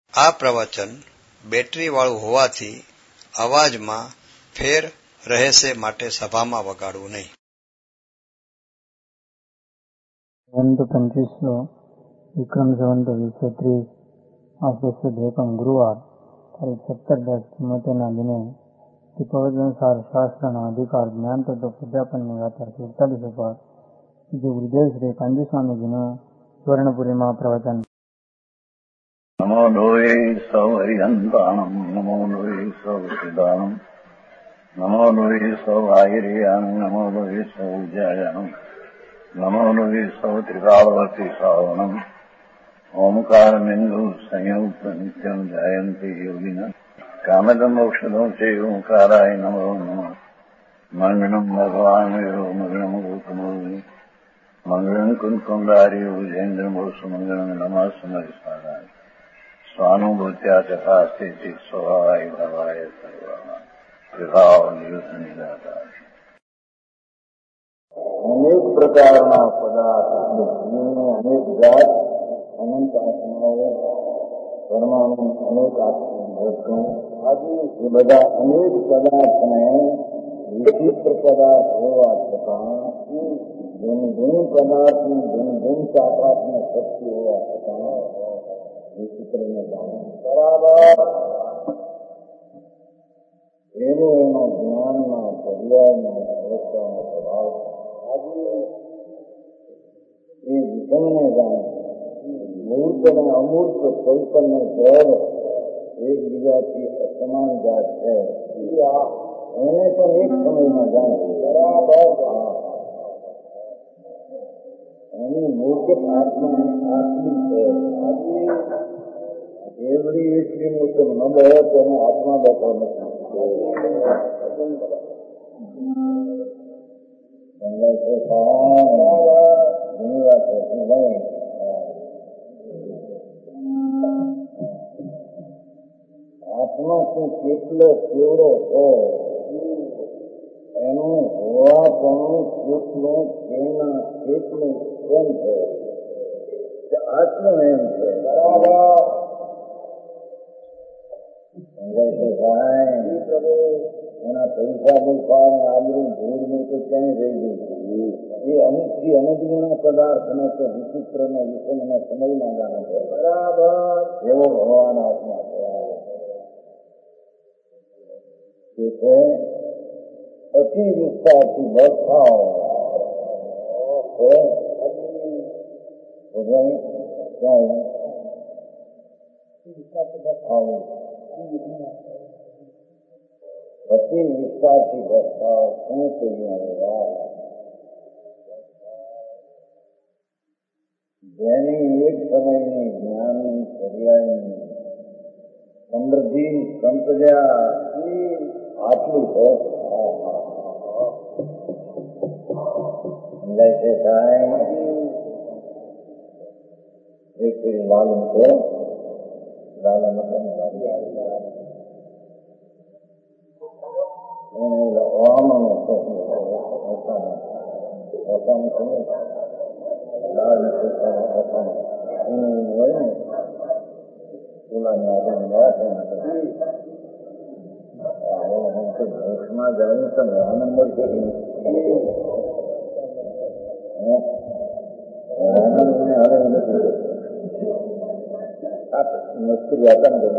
આ પ્રવચન બેટરીવાળું હોવાથી અવાજમાં ફેર રહેશે માટે સભામાં વગાડવું નહીં. સંવંત 25 વિક્રમ સંવંત 2030 આ ગુરુવાર તારીખ 17/74ના દિને પ્રવચનસાર શાસ્ત્રના અધિકાર જ્ઞાન તત્વ પ્રજાપનની ગાથા 47 પર શ્રી ગુરુદેવ શ્રી કાંજી સ્વામીજીનું સુવર્ણપુરીમાં પ્રવચન. નમો લોહે સૌ હરિહંતાણમ નમો લોહે સૌ સિદ્ધાણમ નમો લોહે સૌ આહિર્યાન નમો લોહે સૌ જયાનમ નમો લોહે સૌ ત્રિકાળવતી શ્રાવણમ ઓમકાર બિંદુ સંયુક્ત નિત્યમ જયંતિ યોગિના કામદમ મોક્ષદો છે ઓંકારાય નમો નમઃ. મંગળમ ભગવાન વિરો મંગળમ ગોતમોહિ મંગળમ કુંકુંડારી ઉજેન્દ્ર મોક્ષ મંગળમ નમઃ સમરિસારાય સ્વાનુભૂત્યા તથાસ્તિ સ્વભાવાય ભવાય સર્વમાં વિભાવ નિયુદ્ધ નિરાકાર. અનેક પ્રકારના પદાર્થ અનેક જાત અનંત આત્માઓ પરમાણુ અનેક આત્મા એ બધા અનેક પદાર્થને વિચિત્ર પદાર્થ હોવા છતાં જેની પદાર્થની જેની તાકાતની શક્તિ હોવા છતાં વિચિત્રને જાણે બરાબર એનો જ્ઞાનમાં પર્યાયમાં અવસ્થાનો સ્વભાવ એ વિષમને જાણે મૂર્ત અને અમૂર્ત ચૈતન્ય જળ એકબીજાથી અસમાન જાત છે એને પણ એક સમયમાં જાણે બરાબર. એની મૂર્ત આત્માની આટલી છે એવડી એટલી મૂર્ત ન બહે તેને આત્મા બેઠો નથી. ઘણી વાત નહીં આત્મા શું કેટલો કેવડો છે એનું હોવાપણું કેટલું એના કેટલું એમ છે આત્મા એમ છે બરાબર. સમજાય છે ભાઈ એના પૈસા પૈસા આબરૂ ધૂળ ને તો ક્યાંય રહી ગઈ એ અનુથી અનુગુણ પદાર્થને તો વિચિત્ર ને વિષમને સમયમાં જાણે છે બરાબર. એવો ભગવાન આત્મા છે અતિ વિસ્તારથી બધાઓ અતિ વિસ્તારથી બધાઓ શું કહીએ જેની એક સમયની જ્ઞાનની પર્યાયની સમૃદ્ધિ સંપદા આટલું છે. સમજાય છે સાહેબ. એક પેલી લાલન છે લાલન દેશમાં જાય તો નવા નંબર છે મુશ્કેલી હતા ને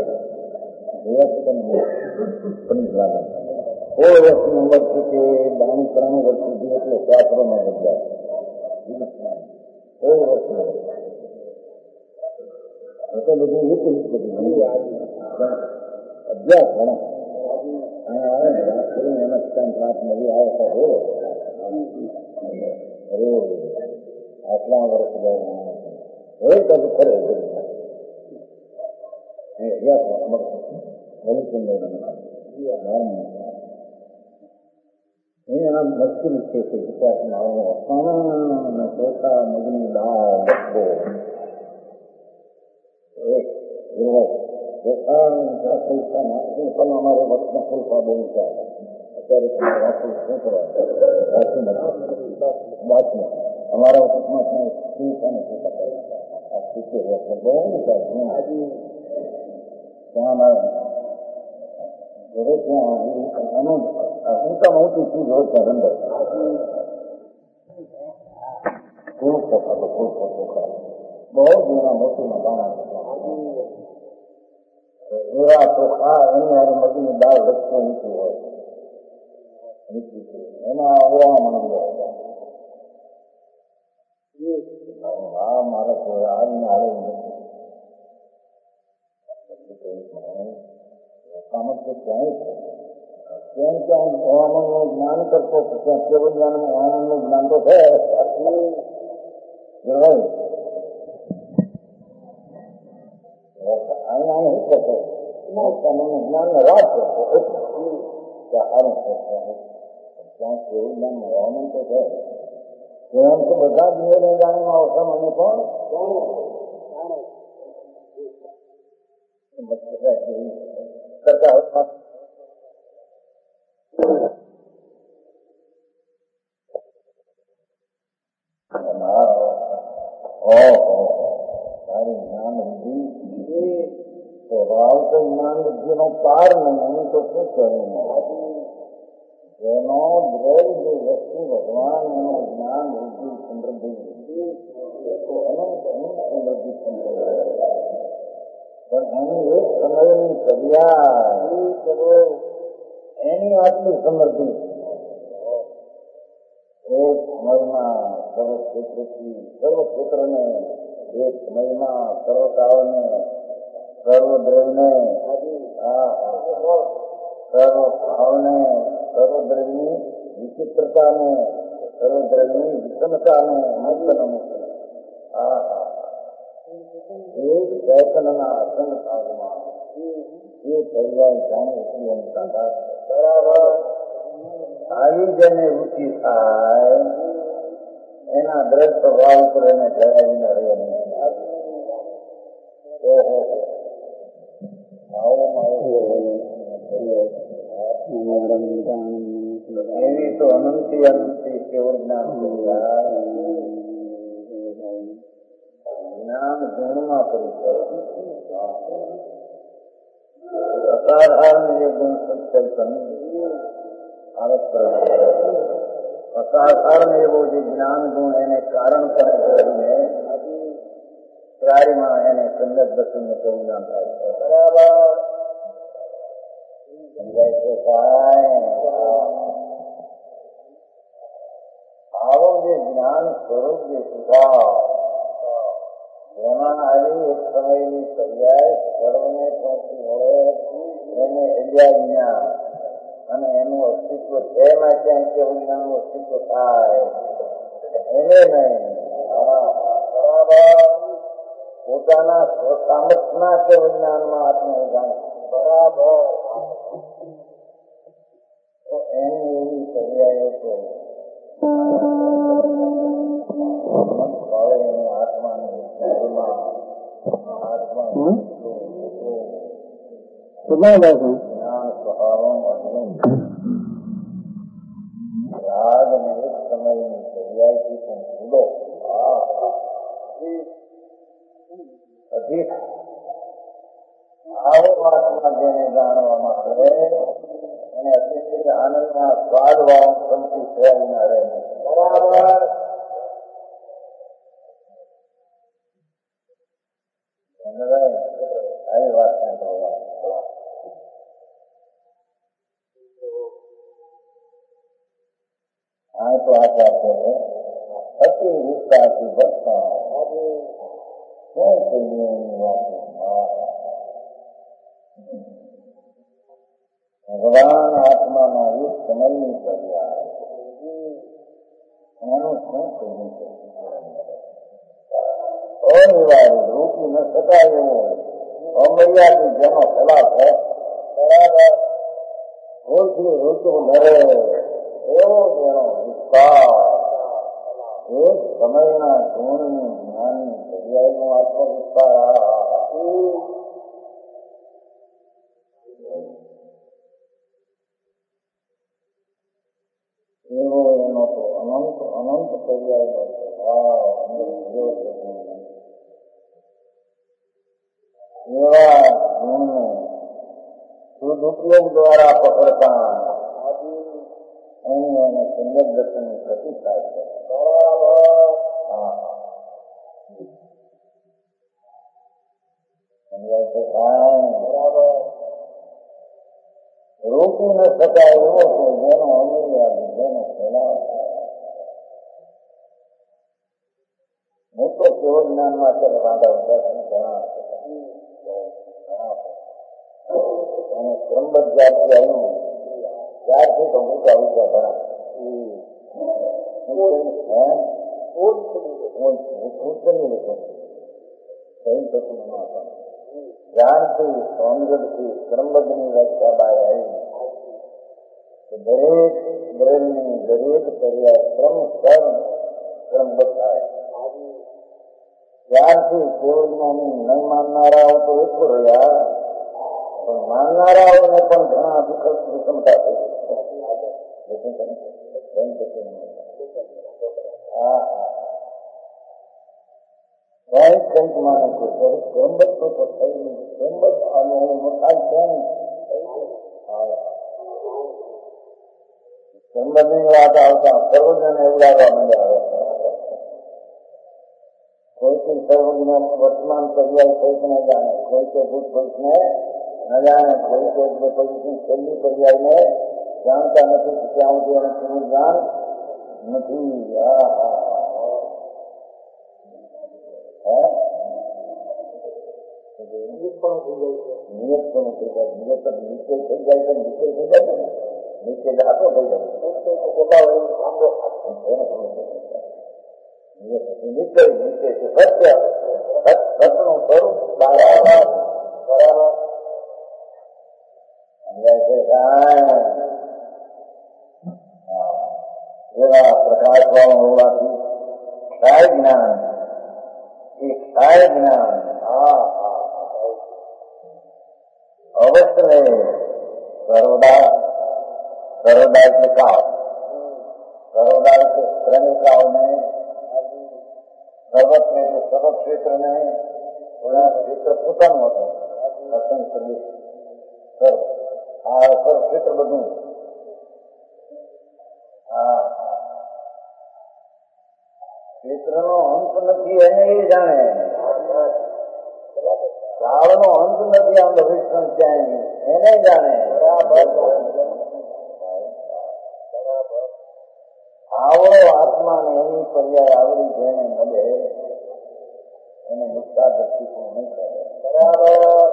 કોઈ વર્ષ નંબર છે કે 92-93 વર્ષ સુધી એટલે શાસ્ત્રોમાં બદલાય કોઈ વર્ષ તો બધું બધું અભ્યાસ ઘણો આવે ને વાત કરીને એમાં કંઈક વાત નવી આવે તો બોલો અરે આટલા વર્ષ હોય તો ખરે એના મુશ્કેલી છે કે વિકાસમાં ચોખા મગની દાળ ડબ્બો પૈસા નાખવું પણ અમારે વખતના પૈસા બહુ ચાલે અત્યારે શું કરવા બાકી અમારા વખતમાં શું બહુ ચાલે ત્યાં ઘરે ત્યાં ઊંચા ઊંચી ચીજ હોય ત્યાં અંદર ખૂબ પોખા બહુ જૂના મોતીમાં દાણા એવા ચોખા એની હારે મગની દાળ વચ્ચે નીચી હોય નીચી એના અવરામાં મંદિર હા મારે કોઈ આજને હારે નથી કામત તો ક્યાંય છે ક્યાંય હવામાનનું જ્ઞાન કરતો ત્યાં કેવળ જ્ઞાનમાં હવામાનનું જ્ઞાન તો છે અહીંયા શું કરતો હવામાનનું જ્ઞાન રાત કરતો એટલે સારું ત્યાં કેવળ જ્ઞાનમાં હવામાન તો છે એમ તો બધા જ નિર્ણય જાણીમાં આવશે મને પણ કરતા સારી જ્ઞાન બુદ્ધિ સ્વભાવ તો જ્ઞાન બુદ્ધિ નો પાર નહીં એનું તો શું કહ્યું જેનો દ્રવ જે વસ્તુ ભગવાન એનું જ્ઞાન બુદ્ધિ સમૃદ્ધિ તો અનંત સમૃદ્ધિ પણ એની એક સમયની કર્યા એની આટલી સમૃદ્ધિ એક સમયમાં સર્વ ક્ષેત્રથી સર્વ ક્ષેત્રને એક સમયમાં સર્વ કાળને સર્વ દ્રવ્યને સર્વ ભાવને સર્વ દ્રવ્યની વિચિત્રતાને સર્વ દ્રવ્યની વિષમતાને મુક્ત એક ચૈતનના અસંગ ભાગમાં જે પર્યાય જાણે એટલી એની તાકાત બરાબર આવી જેને રુચિ થાય એના દ્રઢ પ્રભાવ ઉપર એને જણાવીને રહેવાની એવી તો અનંતી અનંતી કેવળ જ્ઞાન જ્ઞાન ગુણમાં પરિચય અસાધારણ જે ગુણ સંચલન અસાધારણ એવો જે જ્ઞાન ગુણ એને કારણ કરે કરીને ત્યારીમાં એને સંગત દર્શનને કેવું જ્ઞાન થાય છે બરાબર સમજાય છે આવું જે જ્ઞાન સ્વરૂપ જે સુધાર એમાં આવી એક સમયની પર્યાય સર્વને પહોંચી હોય એને અજ્ઞા જ્ઞાન અને એનું અસ્તિત્વ છે માટે અહીં કેવું જ્ઞાનનું અસ્તિત્વ થાય એને નહીં બરાબર પોતાના સ્વસામર્થના કેવું જ્ઞાનમાં આત્મને જાણે બરાબર તો એની એવી પર્યાયો તો એની આત્માની જ્ઞાન સ્વભાવ રાગ અને એક સમયની પર્યાયથી પણ જુદો અધિક આવો આત્મા જેને જાણવામાં આવે એને અતિશય આનંદના સ્વાદ વાળું સંતુષ્ટ થયા રહે બરાબર આવી વાત આ તો આચાર છે અતિ વિસ્તારથી ભરતા શું કહીએ એની વાત ભગવાન આત્માના એક સમયની પર્યાય એનું શું કહ્યું છે અનિવાર્ય રૂપી ન શકાય એવો અમર્યાદિત જેનો ખલાસ છે બરાબર ભૂલથી ઋતુ ભરે એવો જેનો વિસ્તાર એક સમયના ગુણની જ્ઞાનની પર્યાયનો આત્મવિસ્તાર એવો એનો તો અનંત અનંત પર્યાયનો સ્વભાવ એવા ગુણને શુદ્ધ ઉપયોગ દ્વારા પકડતા એની એને સમ્યક દર્શનની પ્રતિ થાય છે. સમજાય છે રોકી ન શકાય એવો છે જેનો અમૂલ્ય જેનો ફેલાવ હું તો કેવળ જ્ઞાનમાં છે વાંધા ઘણા અને ક્રમબદ્ધ જ્યારથી આવ્યું ત્યારથી તો મોટા ઊંચા ઘણા જ્ઞાનથી સોનગઢથી ક્રમબદ્ધની વ્યાખ્યા બહાર આવી દરેક બ્રેલની દરેક પર્યાય ક્રમબદ્ધ થાય. ત્યારથી કેવળ જ્ઞાની નહીં માનનારાઓ તો એકલો રહ્યા પણ માનનારાઓને પણ ઘણા વિષમતા થઈ. કંઈક માને ક્રમબદ્ધ તો થઈ નહીં ક્રમબદ્ધ આનો મકાન કેમ ક્રમબદ્ધની વાત આવતા સર્વજ્ઞને ઉડાડવા માંડ્યા. કોઈથી સર્વજ્ઞ વર્તમાન પર્યાય કોઈક ન જાણે, કોઈકે ભૂત ભવિષ્યને ન જાણે, કોઈકે ભવિષ્યની છેલ્લી પર્યાયને જાણતા નથી ત્યાં સુધી એને તેનું જ્ઞાન નથી. નિયત પણ થઈ જાય નિયત નીચે થઈ જાય તો નીચે થઈ જાય ને નીચે જાતો થઈ જાય નીચે નીચે સત્ય સતનું સ્વરૂપ બરાબર સમજાય છે. એવા પ્રકાશ વાળો હોવાથી ક્ષાય જ્ઞાન એ ક્ષાય જ્ઞાન અવશ્ય સર્વદા સર્વદા એટલે કાળ સર્વદા એટલે શ્રેણિકાઓને સર્વત્ર એટલે સર્વક્ષેત્ર ને ક્ષેત્ર પોતાનું હતું અસંગ સર્વિસ સર્વ આ સર્વક્ષેત્ર બધું ક્ષેત્રનો અંત નથી એને એ જાણે કાળનો અંત નથી આમ ભવિષ્ય ક્યાંય એને જાણે. આવડો આત્માને એની પર્યાય આવડી જેને મળે એને મુક્તા દ્રષ્ટિકોણ નહીં કરે. બરાબર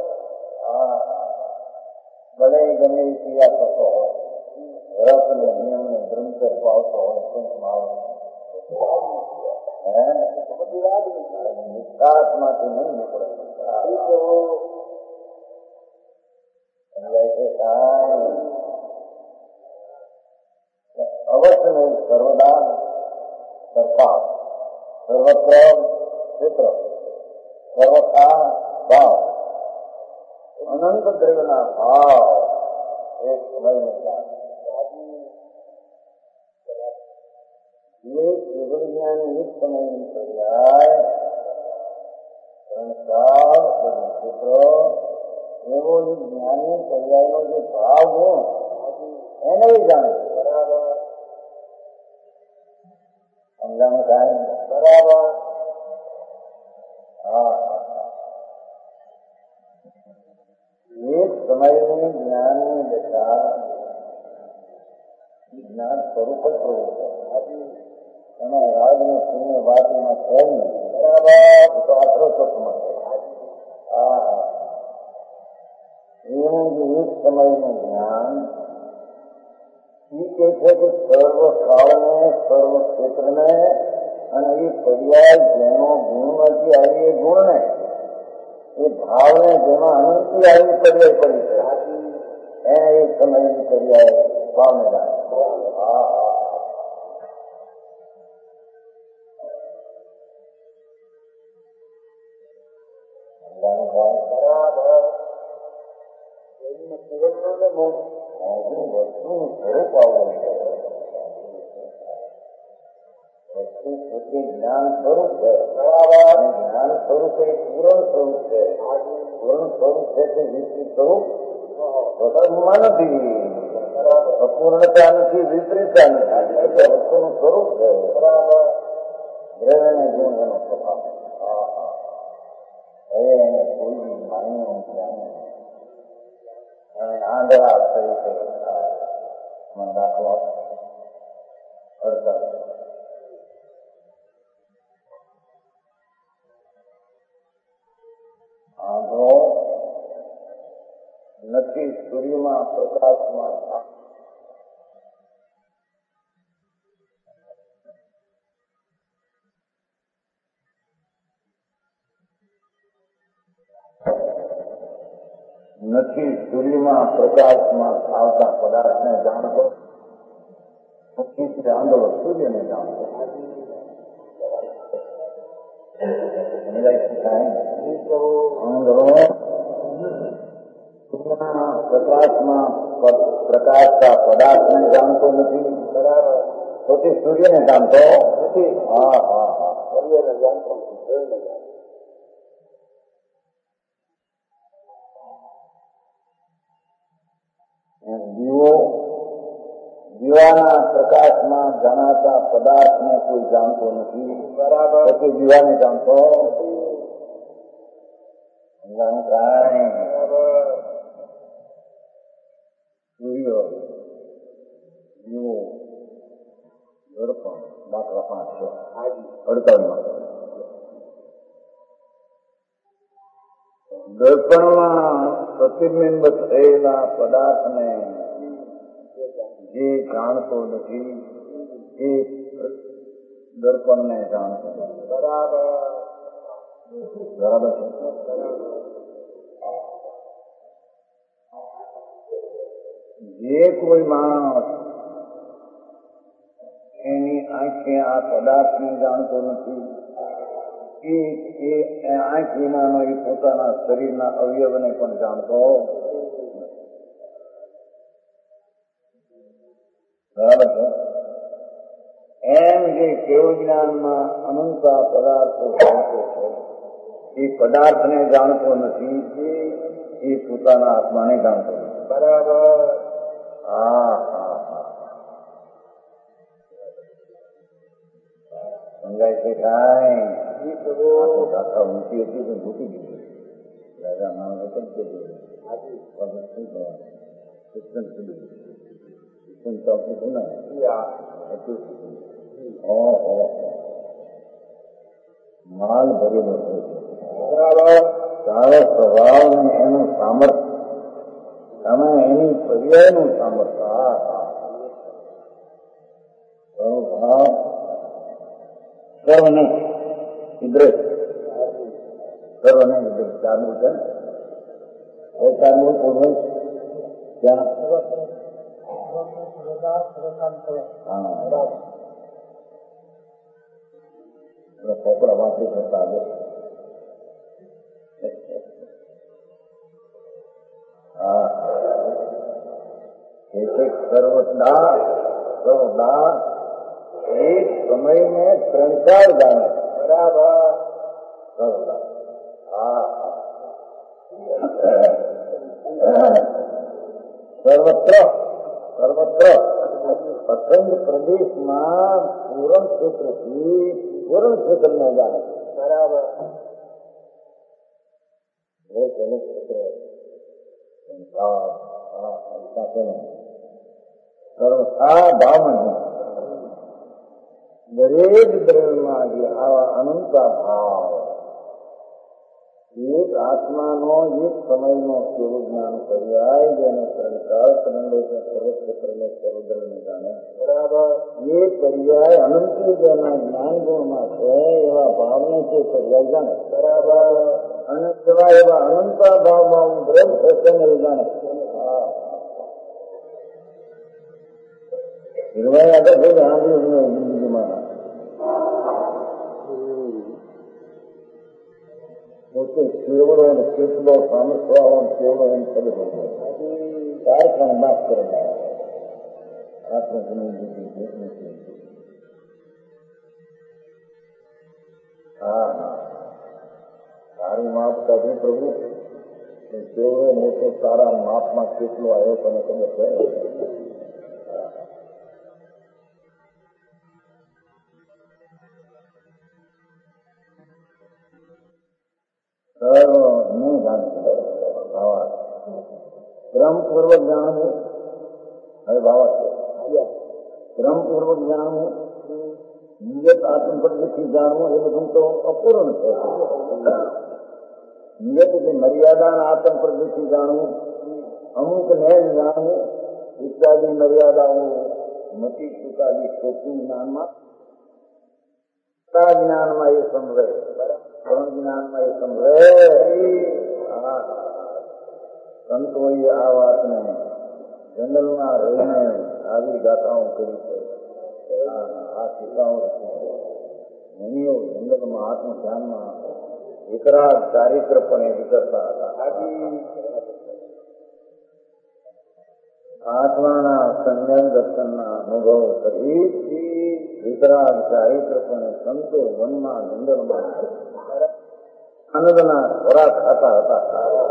ભલે ગમે એ ક્રિયા થતો હોય વ્રત ને નિયમ ને બ્રહ્મચર્ય પાવતો હોય નિષ્ઠાત્માથી નહીં નીકળે. અવશ્ય નહીં સર્વદા સરકાર સર્વત્ર ક્ષેત્ર સર્વથા ભાવ અનંત દ્રવ્યના ભાવ એક સમય ये केवल ज्ञान एक समय नहीं पर्याय संसार क्षेत्र एवं ज्ञानी पर्याय नो जो भाव गुण એને જાણે. બરાબર સમજાણું થાય બરાબર. એક સમયની જ્ઞાનની દશા જ્ઞાન સ્વરૂપ જ પ્રવૃત્તિ એમાં રાજ ને શૂન્ય વાત એમાં છે નહીં. બરાબર તો આટલો સમજ એવું જે એક સમયનું જ્ઞાન એ કહે છે કે સર્વ કાળને સર્વ ક્ષેત્રને અને એ પર્યાય જેનો ગુણમાંથી આવી એ ગુણને એ ભાવને જેમાં અનંતી આવી પર્યાય પડી છે એને એક સમયની પર્યાય ભાવને જાણે. વસ્તુનું સ્વરૂપ આવવું છે. વસ્તુ પોતે જ્ઞાન સ્વરૂપ છે. જ્ઞાન સ્વરૂપ એ પૂર્ણ સ્વરૂપ છે. પૂર્ણ સ્વરૂપ છે તે વિશ્વ સ્વરૂપ સ્વભાવમાં નથી, અપૂર્ણતા નથી, વિપરીતતા નથી, વસ્તુનું સ્વરૂપ છે. દ્રવ્યને ગુણ એનો સ્વભાવ. હવે એને કોઈ માન્યું અને આંધળા તરીકે દાખલો અડતા આંધળો નથી સૂર્યમાં પ્રકાશમાં નથી સૂર્યમાં પ્રકાશમાં આવતા પદાર્થને જાણતો, નથી આંધળો સૂર્યને જાણતો. આંધળો સૂર્યના પ્રકાશમાં પ્રકાશતા પદાર્થને જાણતો નથી, બરાબર, તો તે સૂર્યને જાણતો નથી. હા હા હા, સૂર્યને જાણતો નથી, સૂર્યને જાણતો. દીવાના પ્રકાશમાં જણાતા પદાર્થને કોઈ જાણતો નથી, બરાબર, પછી દીવાને જાણતો સૂર્ય, દીવો, દર્પણ, દાખલા 5 છે 48માં. દર્પણમાં પ્રતિબિંબ થયેલા પદાર્થને જે જાણતો નથી એ દર્પણને જાણતો નથી. બરાબર બરાબર છે. જે કોઈ માણસ એની આંખે આ પદાર્થને જાણતો નથી, એ આંખ વિનાનો એ પોતાના શરીરના અવયવને પણ જાણતો. બરાબર છે. એમ જે કેવ જ્ઞાનમાં અનંતા પદાર્થો જાણતો છે, એ પદાર્થને જાણતો નથી, એ પોતાના આત્માને જાણતો નથી. બરાબર. હા હા હા, સમજાય છે. કાંઈ દાખલા ઊંચી હતી તો મૂકી દીધી. રાજા માણસ કેમ કે માલ ભરેલો છે. તારો સ્વભાવ ને એનું સામર્થ્ય, તમે એની પર્યાયનું સામર્થ્ય. સ્વભાવ સર્વને ઇદ્રેશ, સર્વને ઇદ્રેશ ચાલુ છે ને, એ ચાલુ પૂર્વ ત્યાં પોપડા વાપરી કરતા આવે. સર્વદા એક સમય में 3-4 जाने. बराबर. સર્વદા. હા સર્વત્ર અખંડ પ્રદેશમાં પૂરણ ક્ષેત્રથી પૂરણ ક્ષેત્રને જાણે. બરાબર. સર્વથા ભાવમાં દરેક દ્રવ્યમાં જે આવા અનંતા ભાવ, એક આત્માનો એક સમયનો કેવું જ્ઞાન પર્યાય જેને ત્રણકાળ ત્રણલોક સર્વક્ષેત્રને સર્વદ્રને જાણે. બરાબર. એ પર્યાય અનંત જેના જ્ઞાન ગુણમાં છે એવા ભાવને તે પર્યાય જાણે. બરાબર. અને એવા અનંતા ભાવમાં હું બ્રહ્મ છે તેને જાણે. નિર્વાય આગળ થઈ સાંભળ્યું જિંદગીમાં પોતે કેવડો અને કેટલો સામર્થ્યવાળો કેવડો એમ ખબર હોય કારખાને માફ કરે આત્મજની. હા હા, સારું માફ કરવું પ્રભુ. કેવડો મોટો તારા માપમાં કેટલો આવ્યો તને ખબર છે? ક્રમપૂર્વક જાણવું. હવે બાબા છે ક્રમપૂર્વક જાણવું, નિયત આત્મપદ્ધતિથી જાણવું, એ બધું તો અપૂર્ણ છે. નિયત જે મર્યાદાના આત્મપદ્ધતિ જાણવું, અમુક નેમ જાણવું ઇત્યાદિ મર્યાદાઓ મતી ચુકાદી શોખી જ્ઞાનમાં જ્ઞાનમાં એ સમજે, બરાબર જ્ઞાનમાં એ સમજે. સંતોએ આ વાતને જંગલમાં રહીને આવી ગાથાઓ કરી છે. આ ટીકાઓ મુનિઓ જંગલમાં આત્મ ધ્યાનમાં વિતરાગ ચારિત્ર પણ વિચરતા હતા. આત્માના સંયમ દર્શનના અનુભવ કરી વિતરાગ ચારિત્ર પણ સંતો વનમાં જંગલમાં આનંદના ખોરાક ખાતા હતા.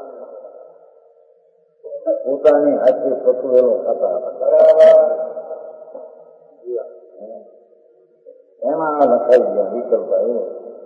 પોતાની હાથે પકવેલો ખાતા હતા. એમાં લખાઈ ગયા વિકલ્પ આવ્યો.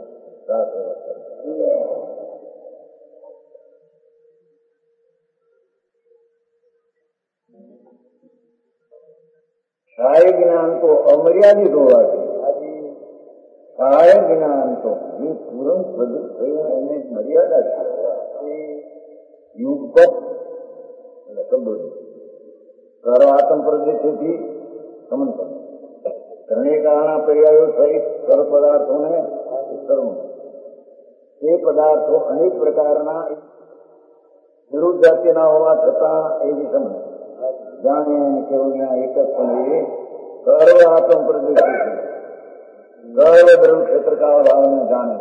સહાય જ્ઞાન તો અમર્યાદિત હોવાથી સહાય જ્ઞાન તો જે તુરંત પ્રગટ થયું એને મર્યાદા છે. યુગપત એટલે શબ્દ સર્વ આત્મ પ્રદેશથી સમન્વય ત્રણેકાના પર્યાયો સહિત સર્વ પદાર્થોને કરવું. તે પદાર્થો અનેક પ્રકારના વિરુદ્ધ જાતિના હોવા છતાં એ જ સમજ જાણે અને કેવળ એક જ સમજે સર્વ આત્મ પ્રદેશ સર્વ ધર્મ ક્ષેત્રકાળ ભાવને જાણે.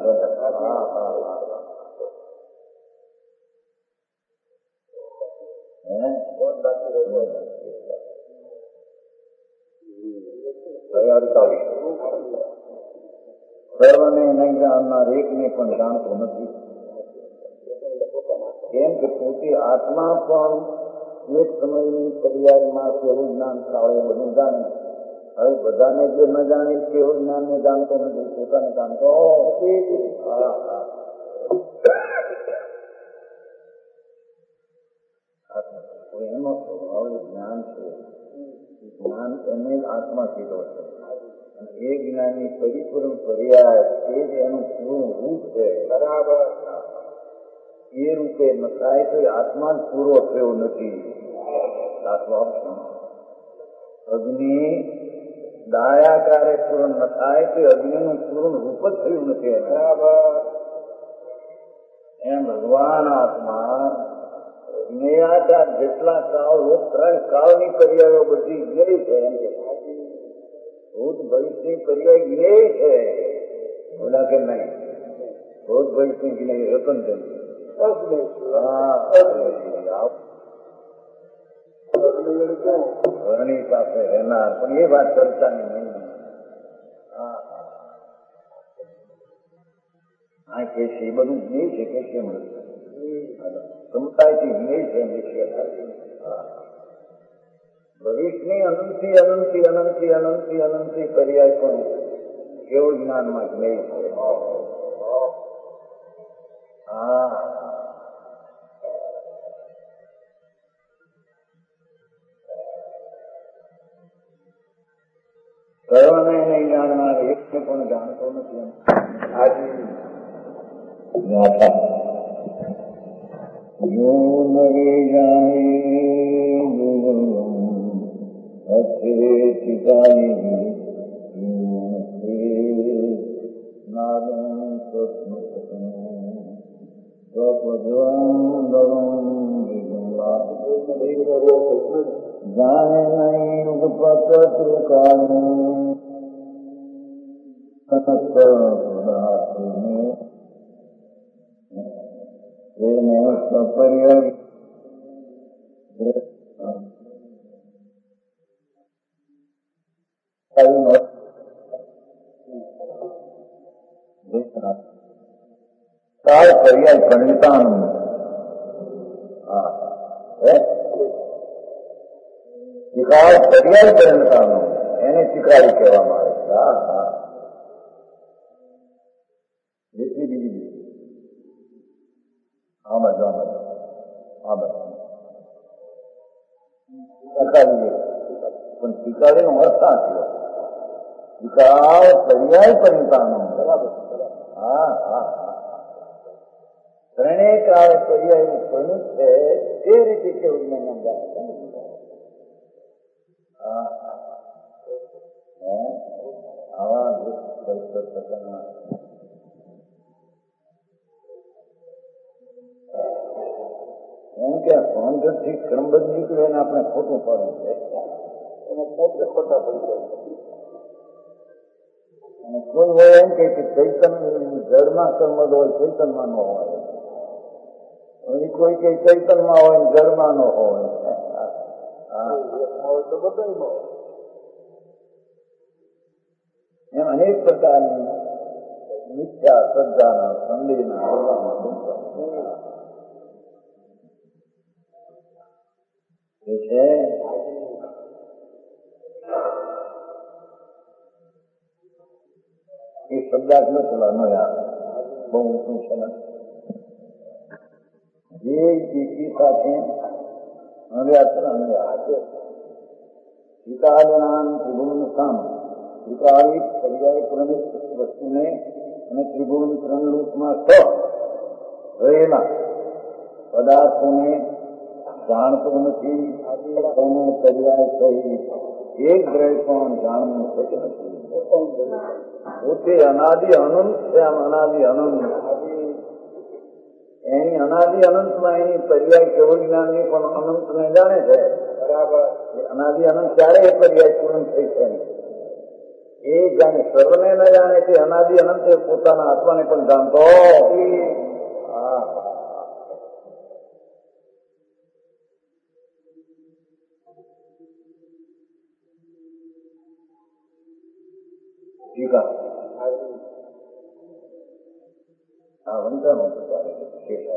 સર્વને નહીં જાણનાર એકને પણ જાણતો નથી. કેમ કે પોતે આત્મા પણ એક સમયની પર્યાયમાં કેવું જ્ઞાન કાળે બધું જાણે. હવે બધાને જે ન જાણે કેવું જ્ઞાનને જાણતો નથી, પોતાને જાણતો એનો સ્વભાવ જ્ઞાન છે. જ્ઞાન એને આત્મા કીધો છે. એ જ્ઞાનની પરિપૂર્ણ પર્યાય એ જ એનું પૂર્ણ રૂપ છે. બરાબર એ રૂપે નખાય તો આત્મા જ પૂરો થયો નથી. અગ્નિ દાયાકારે પૂર્ણ નખાય તો અગ્નિનું પૂર્ણ રૂપ જ થયું નથી. બરાબર એમ ભગવાન આત્મા નિરાકાર જેટલા કાળ ત્રણ કાળની પર્યાયો બધી જ્ઞેય છે. એમ કે ભૂત ભવિષ્યની પર્યાય જ્ઞેય છે. બોલા કે નહીં? ભૂત ભવિષ્યની જ્ઞેય રતન છે. વર્ણી પાસે રહેનાર પણ એ વાત ચર્ચાની નહીં. આ કે છે એ બધું જ્ઞેય છે કે કેમ સમતાયથી જ્ઞેય છે. ભવિષ્યની અનંતી અનંતી અનંતી અનંતી અનંતી પર્યાય પણ કેવળ જ્ઞાનમાં જ્ઞેય છે. સર્વને નહીં જાણનાર એકને પણ જાણતો નથી. આજે જો નરે જાણે અચ્છે ઠિકાને નાદમ જાણે નહીં ઉપપત પર્યાય પરિણતાનું ચિકાળ પર્યાય પર્યંતાનો એને ચિકાળી કહેવામાં આવે છે. હા હા, જેટલી બીજી આ બાજુ પણ ચિકાળીનો અર્થ આ થયો ચિકાળ પર્યાય પર્યંતાનો. બરાબર. હા હા હા, ત્રણેય કાળ પર્યાયનું પરણું છે તે રીતે કેવું જ્ઞાન જાય. આવા પ્રસંગમાં એમ કે સોનગઢથી ક્રમબદ્ધ નીકળે ને આપણે ખોટું પડવું છે એને પોતે ખોટા પડી જાય. અને કોઈ હોય એમ કે ચૈતન જળમાં કર્મદ હોય ચૈતનમાં ન હોય, અને કોઈ કે ચૈતનમાં હોય ને જળમાં ન હોય. તો બધા એમ અનેક પ્રકારની મિથ્યા શ્રદ્ધાના સંદેહના એ છે. એ શબ્દાત્મક ન યાદ બહુ ઊંચું છે ને જે એકી સાથે ત્રિકાળનામ ત્રિભુવન કામ ત્રિકાળી પર્યાય પ્રમિત વસ્તુને અને ત્રિભુવન ત્રણ રૂપમાં રહેલા પદાર્થોને જાણતો નથી. તેનો પર્યાય સહિત એક દ્રવ્ય પણ જાણવું શક્ય નથી. પોતે અનાદિ અનંત છે. આમ અનાદિ અનંત એની અનાદિ અનંતમાં એની પર્યાય કેવળ જ્ઞાનની પણ અનંતને જાણે છે. બરાબર. અનાદિ અનંત ત્યારે એ પર્યાય પૂર્ણ થઈ છે એ જાણે સર્વને ન જાણે તે અનાદિ અનંત એ પોતાના આત્માને પણ જાણતો. આ વંચાનો પ્રકાર વિશેષ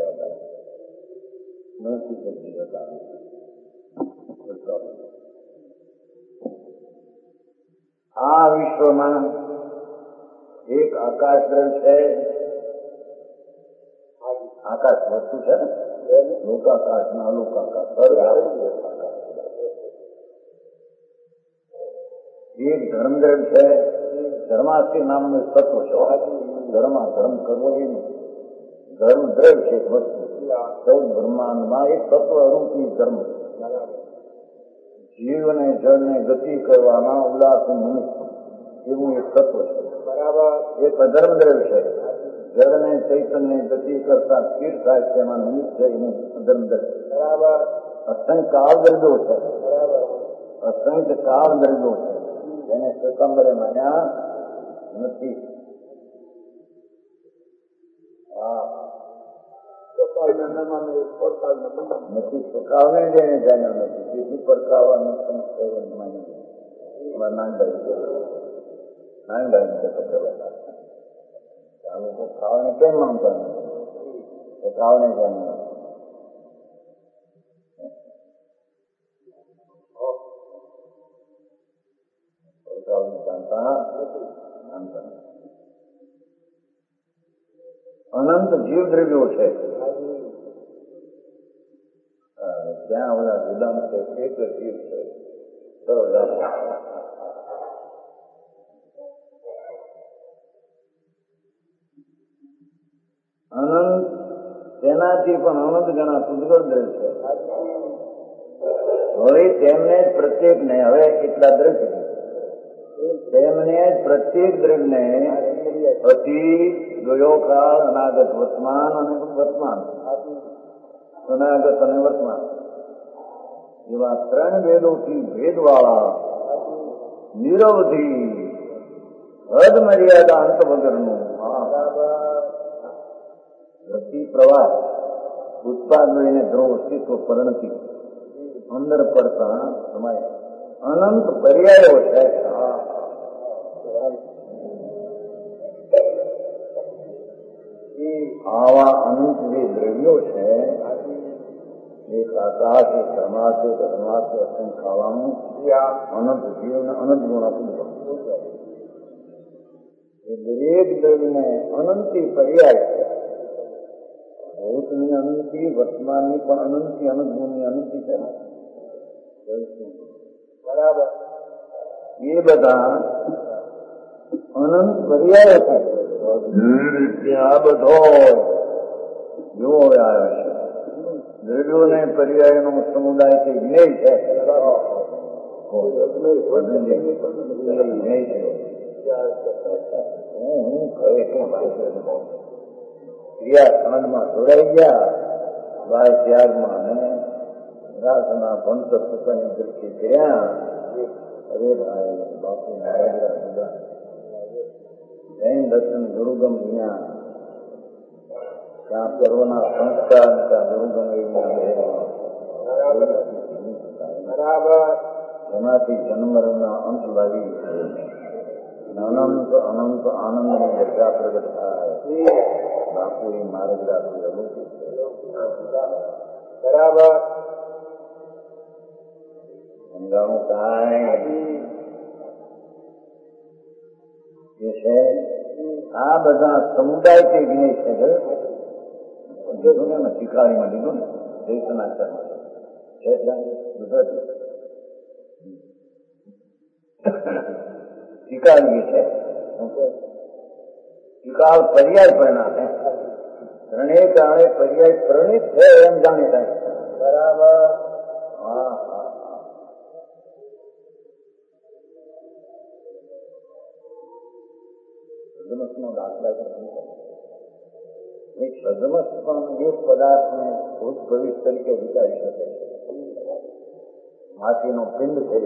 આ વિશ્વમાં એક આકાશ દ્રવ્ય છે. આકાશ વસ્તુ છે ને, લોકાકાશ ના અલોકાકાશ. એક ધર્મદ્રવ્ય છે. ધર્માસ્તિ નામનું તત્વ છે. ધર્મ કરવો એ ધર્મ દ્રવ્ય છે. વસ્તુ 14 બ્રહ્માંડમાં એક તત્વ રૂપી ધર્મ. જીવને જળને ગતિ કરવામાં ઉલ્લાસ નિમિત્ત એવું એક તત્વ છે. બરાબર. એક અધર્મ દ્રવ્ય છે. જળને ચૈતન્ય ગતિ કરતા સ્થિર થાય તેમાં નિમિત્ત છે એનું અધર્મ દ્રવ્ય. બરાબર. અસંખ્ય કાળ દ્રવ્યો છે. બરાબર. અસંખ્ય કાળ દ્રવ્યો છે જેને સ્વતંત્ર માન્યા નથી. નથી પકાવને જેને જાણ્યો નથી તેથી પડકાવવાનો સંશય નાનભાઈ લોકો ખાવાને કેમ માનતા નથી? પકાવને જાણ્યો અનંત જીવ દ્રવ્યો છે. ત્યાં બધા જુદા છે. એક જીવ છે. અનંત તેનાથી પણ અનંત ગણા ઉદ્ગળ દ્રવ્ય છે. હવે તેમને જ પ્રત્યેકને હવે એટલા દ્રવ્ય તેમને પ્રત્યેક દ્રવ્યને અતીત ગયો કાળ અનાગત વર્તમાન અને વર્તમાન અનાગત અને વર્તમાન એવા 3 વેદોથી ભેદવાળા નિરવધિ હદ મર્યાદા અંત વગરનું ગતિ પ્રવાહ ઉત્પાદ લઈને ધ્રુવ અસ્તિત્વ પરિણતિ અંદર પડતા સમય અનંત પર્યાયો છે. આવા અનંત જે દ્રવ્યો છે એક આકાશ, એક ધર્માશ, એક અધર્માશ, અસંગ ખાવાનું અનંત જીવને અનંત ગુણ આપી એ દરેક દ્રવ્યને અનંતી પર્યાય છે. ભૂતની અનંતી, વર્તમાનની પણ અનંતી, અનંત ગુણની અનંતી છે ને બરાબર. એ બધા અનંત પર્યાય છે. આ બધો જોવો આવ્યો છે. દ્રવ્યોને પર્યાયનો સમુદાય છે, જ્ઞેય છે. ક્રિયાકાંડમાં જોડાઈ ગયા, બાય ત્યાગમાં અને રાસના ભણતર પોતાની દ્રષ્ટિ કર્યા. અરે ભાઈ બાપુ મહારાજ જૈન દર્શન ગુરુગમ જ્ઞાન, ત્યાં સર્વના સંસ્કાર, ત્યાં ગુરુગમ બરાબર. એમાંથી જન્મના અંત લાવી અનંત અનંત આનંદની જગ્યા પ્રગટ થાય. બાપુ એ માર્ગ રાખવી અલૌકિક છે. બરાબર. સમજાવું કાંઈ એ છે. આ બધા સમુદાય કે જ્ઞેય છે. ને શીખાડીમાં લીધું ને જયસનાચારમાં છે ગુજરાતી શીખાડી છે. શીખાવ પર્યાય પરિણામે ત્રણેય કારણે પર્યાય પરિણિત છે એમ જાણી થાય. બરાબર. હા હા. સદમસનો દાખલા એક સદમસ પણ એક પદાર્થને ભૂત ભવિષ્ય તરીકે વિચારી શકે છે. માટીનો પિંડ છે,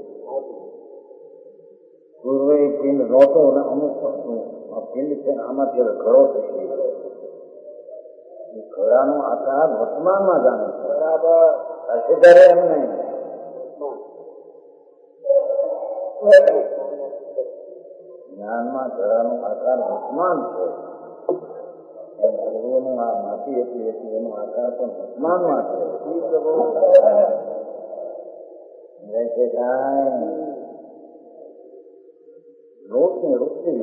પૂર્વે પિંડ નહોતો અને અમુક આ પિંડ છે આમાંથી હવે ઘડો થઈ ગયો. એ ઘડાનો આકાર વર્તમાનમાં જાણે છે. બરાબર. ત્યારે એમને જ્ઞાનમાં ઘડાનો આકાર વર્તમાન છે. આ માટી હતી એનો આકાર પણ વર્તમાનમાં છે. લોટ ને રોટલી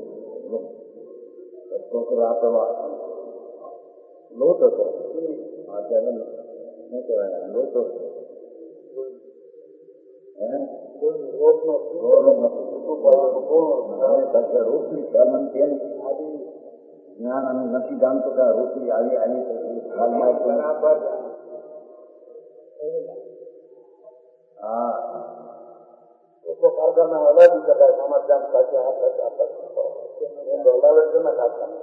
લોટ હતો. અત્યારે શું કહેવાય લોટ હતો. રોટલી જ્ઞાન નથી જાણતો કે રોટલી આવી આવી. હા કારખાના હલાવી શકાય સમાચાર સાથે હલાવે છે ને કારખાના.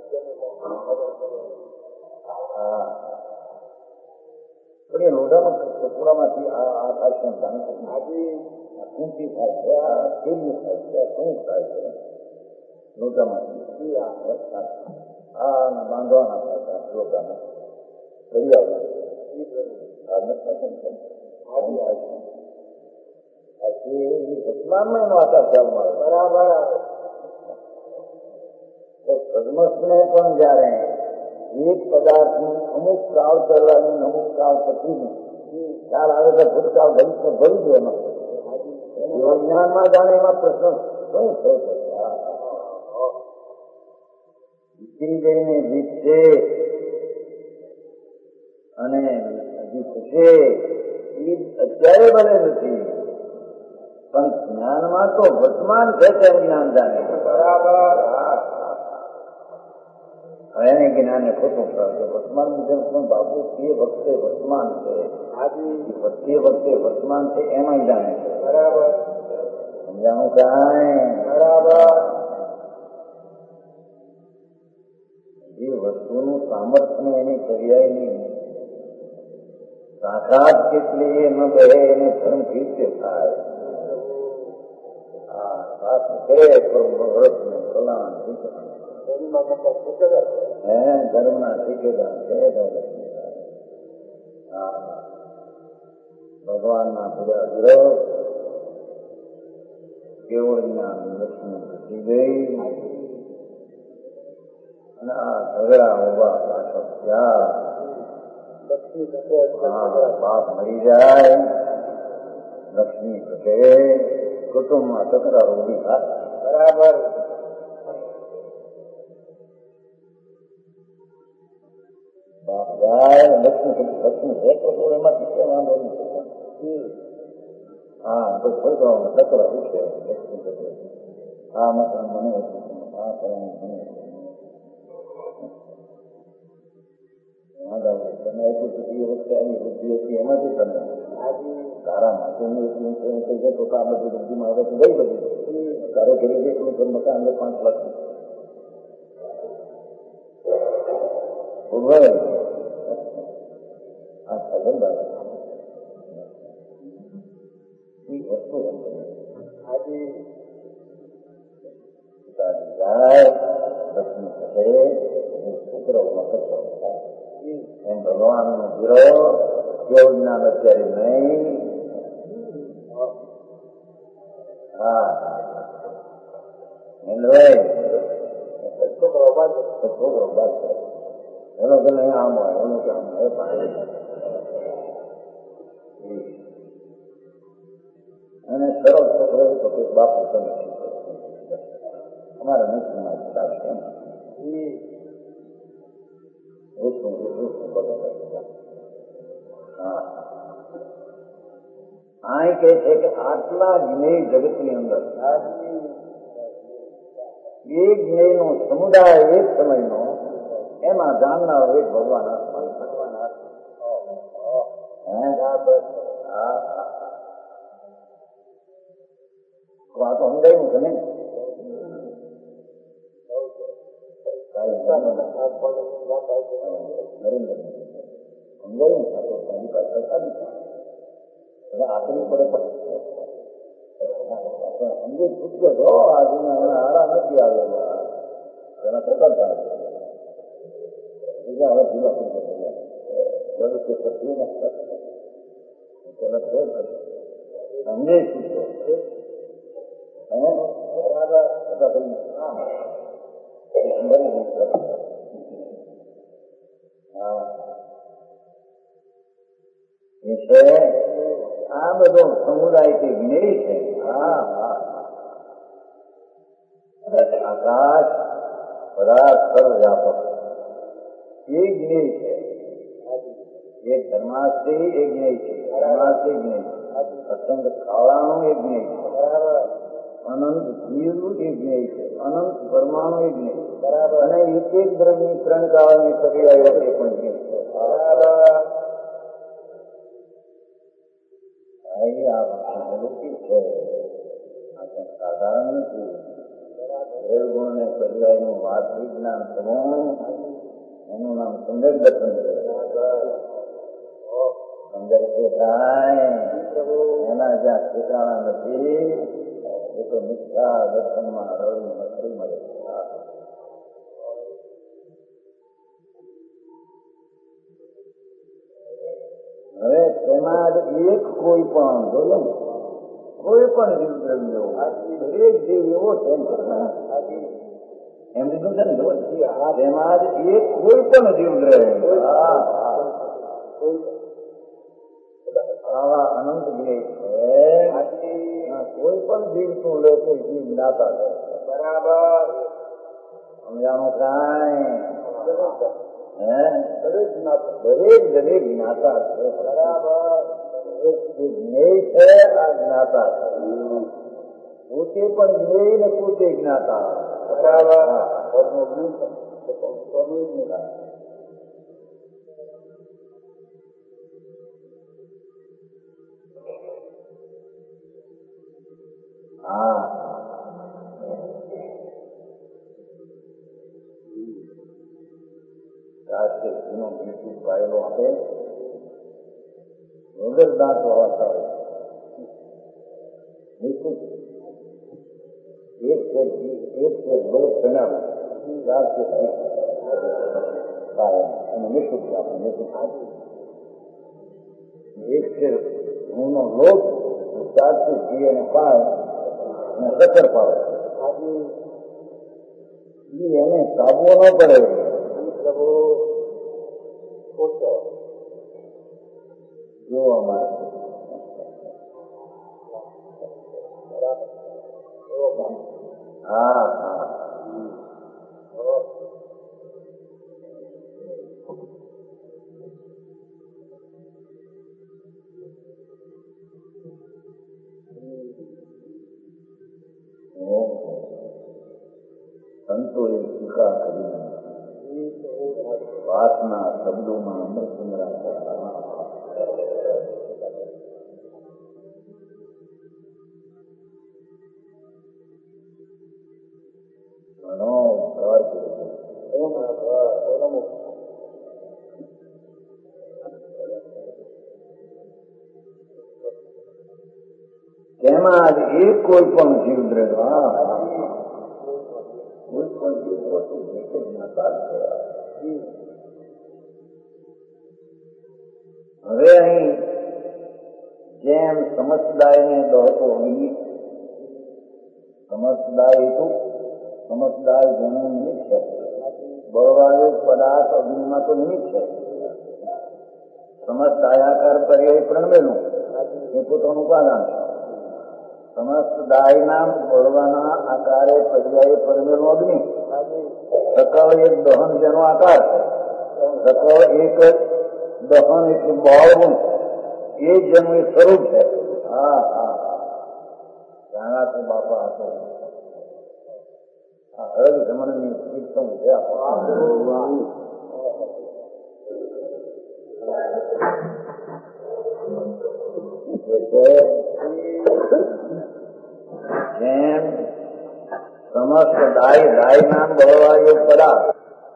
હા પણ એ લોઢામાં કપડામાંથી આ થાય છે આજે ઊંચી થાય છે, આ કેવી થાય છે, શું થાય છે લોઢામાંથી આ બાંધવાના થાય છે લોઢામાં કરી આવે ભગવાનમાં એનો આકાર ચાલમાં આવે. બરાબર. તો સદમસને પણ જયારે એક પદાર્થની અમુક કાળ કરવાની અમુક કાળ પછી ખ્યાલ આવે તો ભૂતકાળ ભવિષ્ય ભરી દે વિજ્ઞાનમાં જાણે એમાં પ્રશ્ન શું થઈ શકે. જીતી જઈને જીતશે અને હજી થશે એ અત્યારે બને નથી, પણ જ્ઞાનમાં તો વર્તમાન છે તેમ જ્ઞાન જાણે. બરાબર. એને જ્ઞાને ખોટું પ્રાપ્ત વર્તમાન જેમ બાપુ તે વખતે વર્તમાન છે, તે વખતે વર્તમાન છે એમાં જાણે છે. બરાબર. સમજાણું કાંઈ. બરાબર. જે વસ્તુનું સામર્થ્ય એની પર્યાયની સાક્ષાત કેટલી એ ન બે એને ધર્મ કીર્તિ થાય. ધર્મના ઠીકેદાર છે. ભગવાનના બધા વિરોધ કેવળ જ્ઞાન લક્ષ્મી ઘટી ગઈ અને આ ઝઘડા ઉભા પાછળ થયા. બાપ મરી જાય, લક્ષ્મી ઘટે, કુટુંબમાં તકરાર ઉભી થાય. બરાબર. બાપ જાય, લક્ષ્મી છે તો એમાંથી કેમ વાંધો નથી. હા તો છોકરાઓને તકરાર ઉઠે, લક્ષ્મી ઘટે, આ મકાન મને આ કરવાનું મને તમે એટલું સુધી એ વખતે એની વૃદ્ધિ હતી એમાંથી તમે તારા માટેની એટલી થઈ જતો તો આ બધી વૃદ્ધિમાં હવે તો ગઈ બધી તારે ઘરે એટલું મકાન 5 લાખ આ સગન વસ્તુ જાય લક્ષ્મી સાથે છોકરાઓમાં કરતો એમ ભગવાન નો ગીરો કેવું જ્ઞાન અત્યારે નહીં. હા છોકરો બાદ એનો કે નહીં આમ હોય એનું કે આમ હોય અને સરળ છોકરો તો કે બાપુ તમે અમારા મુખ્યમાં ચાલશે આ કહે છે કે આટલા જ્ઞેય જગતની અંદર એક જ્ઞેય નો સમુદાય એક સમયનો એમાં જાણનારો એક ભગવાન વાત સમજાયું કે નહીં? આખરી પડે સમજી પૂછ્યો છો આજને આરામ નથી આવેલા એના પ્રકલ્પા બીજા હવે જીવા સમજે સમજે આ બધો સમુદાય કે જ્ઞેય છે. આકાશ બધા સર્વવ્યાપક એ જ્ઞેય છે. એક ધર્માસ્ત્રી એ જ્ઞેય છે, ધર્માસ્ત્રી જ્ઞેય અસંગ ખાવાનું એ જ્ઞેય છે, અનંત જીવ એ જ્ઞેય છે, અનંત પરમાણુ એ જ્ઞેય છે, અને એક એક દ્રવ્યની 3 કાળની ક્રિયાઓ એ પણ જ્ઞેય છે. સાધારણ નથી. ગુણ ને પર્યાય નું વાત વિજ્ઞાન કરવું એનું નામ સમ્યક દર્શન છે. સમજાય છે થાય એના જ્યાં ઠેકાણા નથી એ તો મિથ્યા દર્શનમાં રડવું નથી મળે. હવે તેમાં એક કોઈ પણ જોયું ને કોઈ પણ જીવદ્રવ્યો દરેક જીવ એવો છે એમ લીધું છે ને તેમાં એક કોઈ પણ જીવદ્રવ્ય આવા અનંત જ્ઞેય છે. કોઈ પણ જીવ શું લે કોઈ જીવ જ્ઞાતા લે. બરાબર સમજાણું કાંઈ? દરેક જ્ઞાતા છે. બરાબર જ્ઞેય છે આ જ્ઞાતા છે. પોતે પણ જ્ઞેય ને પોતે જ્ઞાતા. બરાબર હા નો બિલકુલ પાયેલો આપે વગર દાંત વાળા હોય બિલકુલ એક છે બહુ પ્રણામ દાંત અને નિશુદ્ધ આપણે નિશુદ્ધ એક છે ઊંનો લોક ચારથી ઘી અને પાય અને સત્તર પાવે એને કાબુ ન પડે જો અમારે હા સંતોએ ટીકા કરી વાતના શબ્દોમાં અમૃત ઘણો ઉપકાર કર્યો. તેમાં આજ એક કોઈ પણ જીવ દ્રવ્ય કોઈ પણ જીવ વસ્તુ હવે અહીં જેમ સમજદાયને દોહતો અગ્નિ સમજદાય જેનું નિમિત્ત છે, બળવાયુ પદાર્થ અગ્નિમાં તો નિમિત્ત છે. સમજદાયાકાર પર્યાય પ્રણમેલું એ પોતાનું ઉપાદાન છે. સમજદાયના બળવાના આકારે પર્યાય પ્રણમેલું અગ્નિ, સકળ એક દહન જેનો આકાર છે. સકળ એક દહન એટલે બાળવું એ જેનું એક સ્વરૂપ છે. હા હા જાણા તો બાપા હતો હરગ જમણની સિસ્ટમ છે. જેમ સમસ્ત દાય નામ બળવાયુ પદાર્થ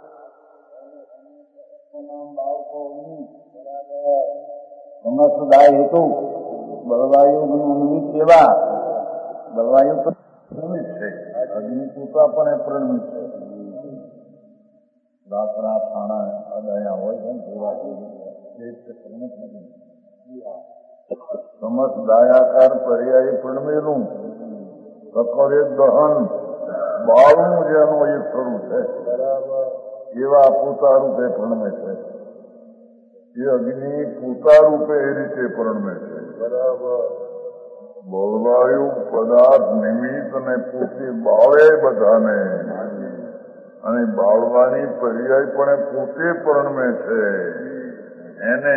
સમસ્ત દાય હેતુ બળવાયુ નિમિત્ત એવા બળવાયુ નિમિત્ત છે. અગ્નિ પૂતા પણ એ પ્રણમિત છે. લાકડા છાણા અદયા હોય છે ને તેવા સમસ્ત દાયાકાર પર્યાય પ્રણમેલું સકળ એક દહન બાળું જેનું એક સ્વરૂપ છે. એવા પૂતા રૂપે પ્રણમે છે. એ અગ્નિ પૂતા રૂપે એ રીતે પ્રણમે છે. બળવાયુ પદાર્થ નિમિત્ત અને પોતે બાળે બધાને, અને બાળવાની પર્યાય પણ પોતે પ્રણમે છે. એને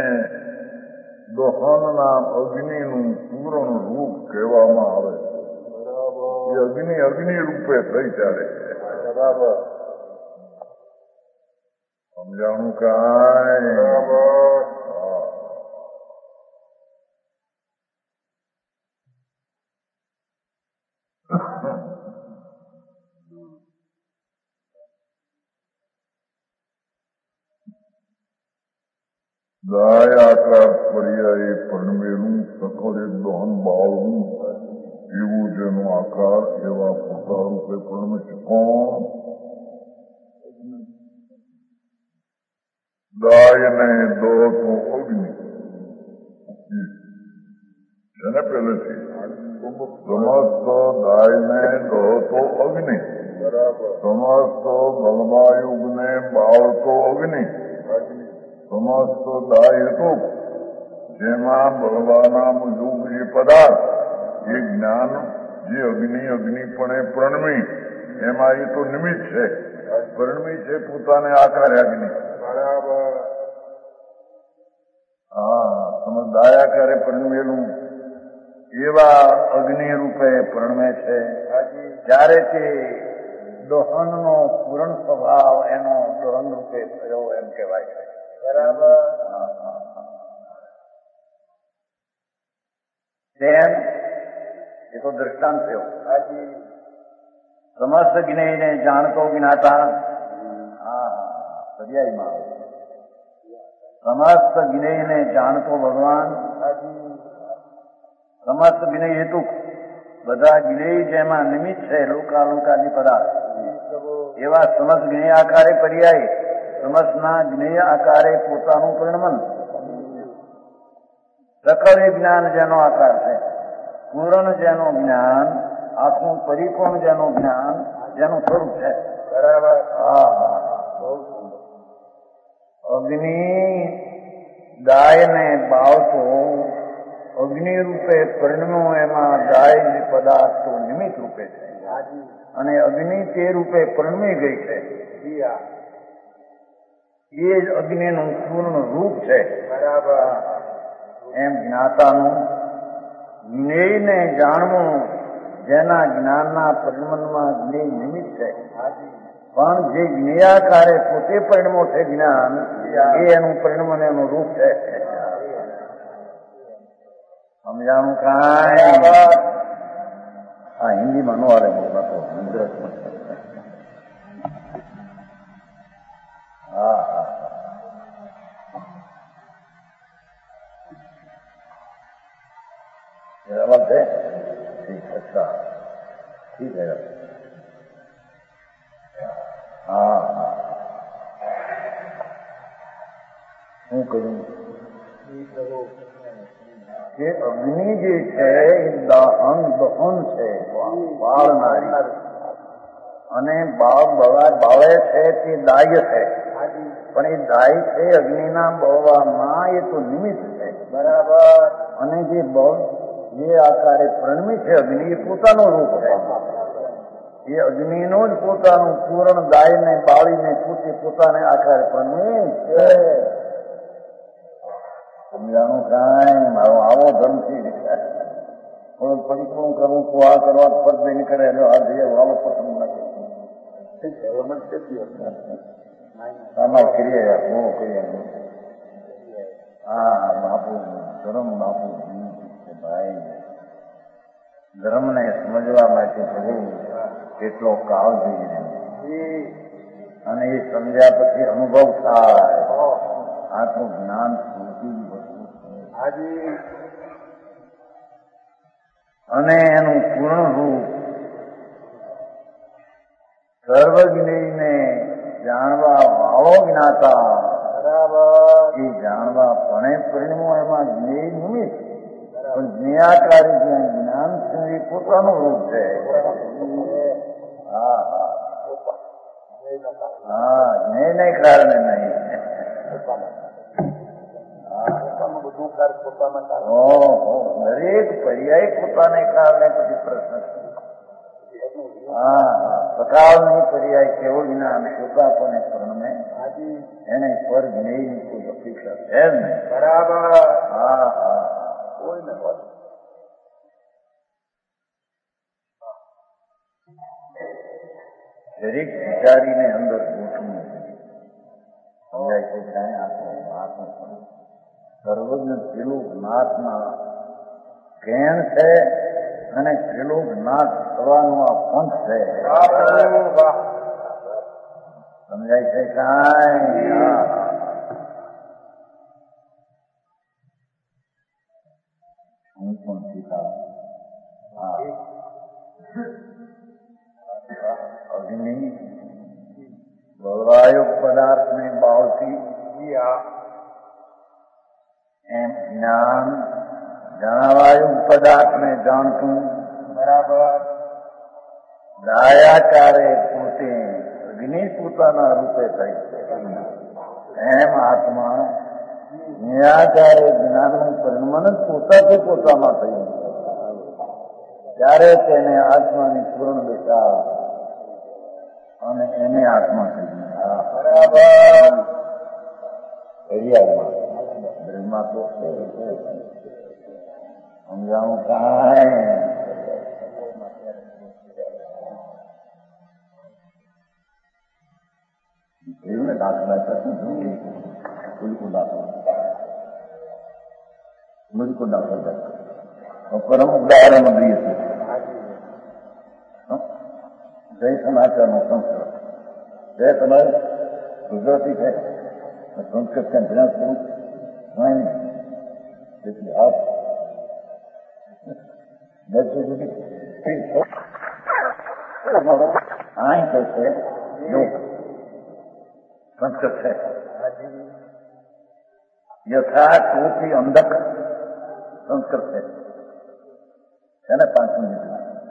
દહનના અગ્નિનું પૂર્ણ રૂપ કહેવામાં આવે. એ અગ્નિ રૂપે થઈ ચાલે છે. સમજાણું કાંઈ? દાય આકાર પર્યાય પ્રણમેલું સકળ એક દહન બાળવું એવું જેનો આકાર એવા પોતા રૂપે પ્રણમે છે. કોણ? દાય ને દહતો અગ્નિ છે ને પહેલેથી સમસ્ત દાય ને દહતો અગ્નિ, સમસ્ત બળવાયુગ ને બાળતો અગ્નિ, સમસ્ત દાય હેતુ જેમાં બળવાના મુજબ જે પદાર્થ એ જ્ઞાન જે અગ્નિપણે પ્રણમી એમાં એ તો નિમિત્ત છે. પ્રણમી છે પોતાને આકારે અગ્નિ. હા સમજદાયાકારે પ્રણમેલું એવા અગ્નિ રૂપે પ્રણમે છે. જ્યારે તે દહનનો પૂરણ સ્વભાવ એનો દહન રૂપે થયો એમ કહેવાય છે. તેમ એ તો દ્રષ્ટાંત થયો. સમસ્ત જ્ઞેયને જાણતો જ્ઞાતા, પર્યાયમાં સમસ્ત જ્ઞેયને જાણતો ભગવાન, સમસ્ત જ્ઞેય હેતુ બધા જ્ઞેય જેમાં નિમિત્ત છે લોકાલોકાદી પદાર્થ એવા સમસ્ત જ્ઞેય આકારે પર્યાય સમસ્તના જ્ઞેય આકારે પોતાનું પરિણમન, સકળ જ્ઞાન જેનો આકાર છે, પૂર્ણ જેનું જ્ઞાન, આખું પરિપૂર્ણ જેનું જ્ઞાન જેનું સ્વરૂપ છે. બરાબર. અગ્નિ દાયને બાળતો અગ્નિ રૂપે પરિણમ્યો એમાં દાય પદાર્થ તો નિમિત્ત રૂપે છે અને અગ્નિ તે રૂપે પરિણમી ગઈ છે. એ જ અગ્નિનું પૂર્ણ રૂપ છે. બરાબર. એમ જ્ઞાતાનું જ્ઞેયને જાણવું જેના જ્ઞાનના પરિણમનમાં જ્ઞેય નિમિત્ત છે. પણ જે જ્ઞેયાકારે પોતે પરિણમો છે જ્ઞાન એ એનું પરિણમન એનું રૂપ છે. સમજાણું કાંઈ? હા, હિન્દીમાં નો આવે બહુ નતો ગુજરાતમાં. હા હા बराबर है. ठीक. अच्छा ठीक है. हाँ हाँ હું કહ્યું કે અગ્નિ જે છે એ દહન છે, બાળનારી, અને બાળે છે તે દાય છે. પણ એ દાય છે અગ્નિના બળવામાં એ તો નિમિત્ત છે. બરાબર. અને જે આકારે પ્રણમી છે અગ્નિ એ પોતાનું રૂપ છે. એ અગ્નિનું જ પોતાનું પૂર્ણ દાયને બાળીને પોતાને આકારે પ્રણમી છે. સમજાણું કાંઈ? મારો આવો ધર્મથી પરિક્રમ કરવું તો આ કરવા પદ નહીં કરે આ જઈએ વાલો પસંદ નથી આમાં કરીએ બહુ કરીએ. હા બાપુ ધર્મ બાપુ ભાઈ ધર્મને સમજવા માટે પ્રભુ કેટલો કાળ જોઈએ અને એ સમજ્યા પછી અનુભવ થાય. આટલું જ્ઞાન સ્મૃતિની વસ્તુ છે અને એનું પૂર્ણ રૂપ સર્વજ્ઞને જાણવા વાળો જ્ઞાતા. બરાબર. એ જાણવા પણ પરિણમો એમાં જ્ઞેય નિમિત્ત, પણ જ્ઞેયાકારી જ્ઞાન છે એ પોતાનું રૂપ છે. હા હા હા જ્ઞેયને કારણે નહીં. દરેક પર્યાય પોતાને કારણે પછી પ્રશ્ન છે. હા સકાળની પર્યાય કેવો જ્ઞાન પોતાપણે પ્રણમે એને પર જ્ઞેયની કોઈ અપેક્ષા છે જ નહીં. બરાબર. હા હા કોઈ ને દરેક વિચારીને અંદર ગોઠવું સમજાય છે. કાંઈ આત્મ સર્વજ્ઞ ત્રિલોકનાથના કેણ છે અને ત્રિલોકનાથ થવાનું આ પંથ છે. સમજાય છે કાંઈ? હું પણ સીતા અગ્નિ બળવાયુ પદાર્થને બાળતી એમ જ્ઞાન જાણવાયું પદાર્થને જાણતું. બરાબર. દાયાકારે પોતે અગ્નિ પોતાના રૂપે થઈ છે એમ આત્મા નિરાકારે જ્ઞાનનું પરિણમન જ પોતાથી પોતામાં થયું ત્યારે તેને આત્માની પૂર્ણ દિશા અને એને આત્મા કહ્યું. બરાબર. હરિયાળમાં બ્રહ્મા તો સમજાવું કાંઈ? એવું ને દાખલા मुझको दाखल कर और परम उदाहरण दिए थे जय समाचार નો સંસ્કૃત જય તમારે ગુજરાતી છે સંસ્કૃત છે ભ્યાસ કરું નહીં તેથી આપ દસ સુધી અહીં તો છે સંસ્કૃત છે यथा टोपी अंधक संस्कृत है ना 5 मिनट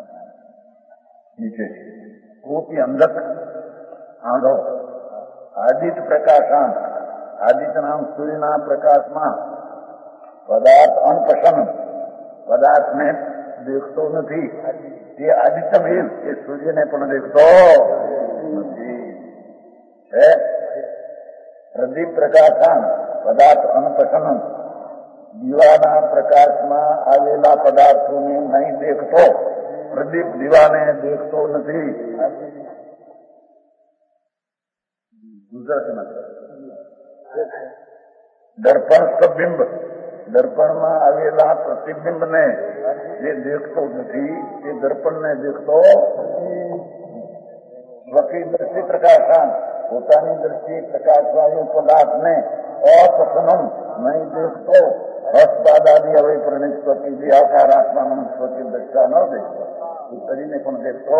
नीचे टोपी अंधक आंधो आदित्य प्रकाशांत आदित्य नाम सूर्य ना प्रकाश में पदार्थ अनपसंद પદાર્થને દેખતો નથી. એ આદિત્યમેવ એ સૂર્યને પણ દેખતો નથી. પ્રદીપ પ્રકાશાન પદાર્થ અનપઠનમ દીવાના પ્રકાશમાં આવેલા પદાર્થોને નહીં દેખતો. પ્રદીપ દીવાને દેખતો નથી. ગુજરાતીમાં દર્પણ સ્વબિંબ દર્પણમાં આવેલા પ્રતિબિંબને જે દેખતો નથી એ દર્પણને દેખતો સ્વકી દ્રષ્ટિ પ્રકાશાન પોતાની દ્રષ્ટિ પ્રકાશવાળો પદાર્થને અપસનમ નહીં દેખતો. હસ્તદાદી હવે પ્રણિત સ્વકી દેહાકાર આત્માનું સ્વકી દ્રષ્ટા ન દેખતો એ કરીને પણ દેખતો.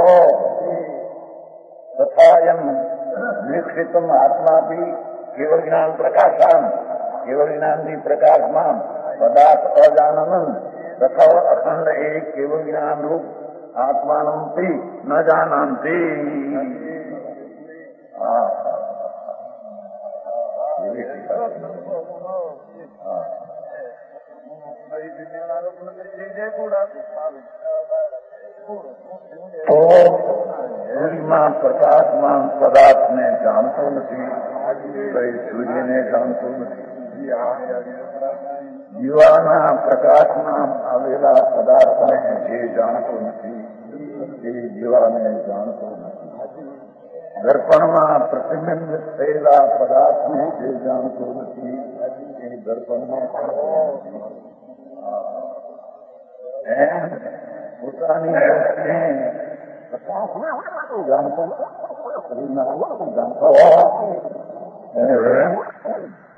તથા એમ નિક્ષિતમ આત્માપી કેવળ જ્ઞાન પ્રકાશાન કેવળ જ્ઞાનથી પ્રકાશમાન પદાર્થ અજાનન તથા અખંડ એ કેવળ જ્ઞાન રૂપ આત્માનંતી ન જાનંતી. સૂર્યમાં પ્રકાશમાન પદાર્થને જાણતો નથી. સૂર્યને જાણતો નથી. દીવાના પ્રકાશમાં આવેલા પદાર્થને જે જાણતો નથી એ દીવાને જાણતો નથી. દર્પણમાં પ્રતિબિંબિત થયેલા પદાર્થને જે જાણતો નથી એ દર્પણને પોતાની જાણતો